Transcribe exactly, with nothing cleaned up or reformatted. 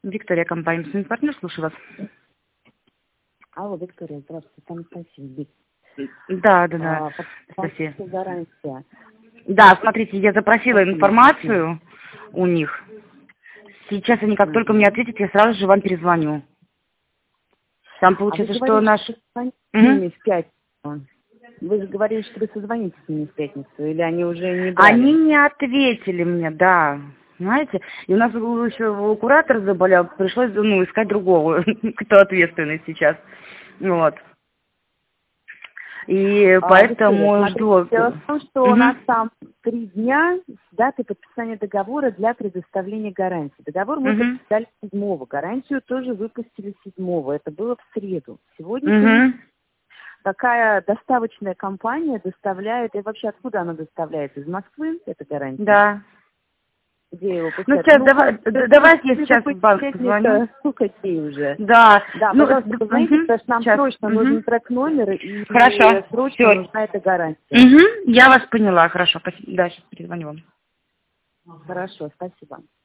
Виктория, компания «Инвестиционный партнер», слушаю вас. Алло, Виктория, здравствуйте, там Анастасия. Да, да, да. А, Анастасия. Гарантия. Да, смотрите, я запросила информацию у них. Сейчас они как только мне ответят, я сразу же вам перезвоню. Там получается, а что наш... Угу. В пятницу. Вы же говорили, что вы созвонитесь с ними в пятницу, или они уже не брали? Они не ответили мне, да. Знаете, и у нас еще куратор заболел, пришлось ну, искать другого, кто ответственный сейчас. Вот. И а, поэтому Виктория, жду... Дело в том, что угу. у нас там три дня с даты подписания договора для предоставления гарантии. Договор мы угу. подписали седьмого, гарантию тоже выпустили седьмого. Это было в среду. Сегодня угу. такая доставочная компания доставляет, и вообще откуда она доставляет? Из Москвы эта гарантия? Да. Где его ну, сейчас, ну, давай, да, давайте я сейчас в банк позвоню. Сколько дней уже? Да. Да, ну, пожалуйста, позвоните, угу, потому что нам сейчас. срочно угу. нужен трек-номер, и хорошо. срочно Все. нужна эта гарантия. Угу. Я вас поняла, хорошо. Да, сейчас перезвоню вам. Хорошо, спасибо.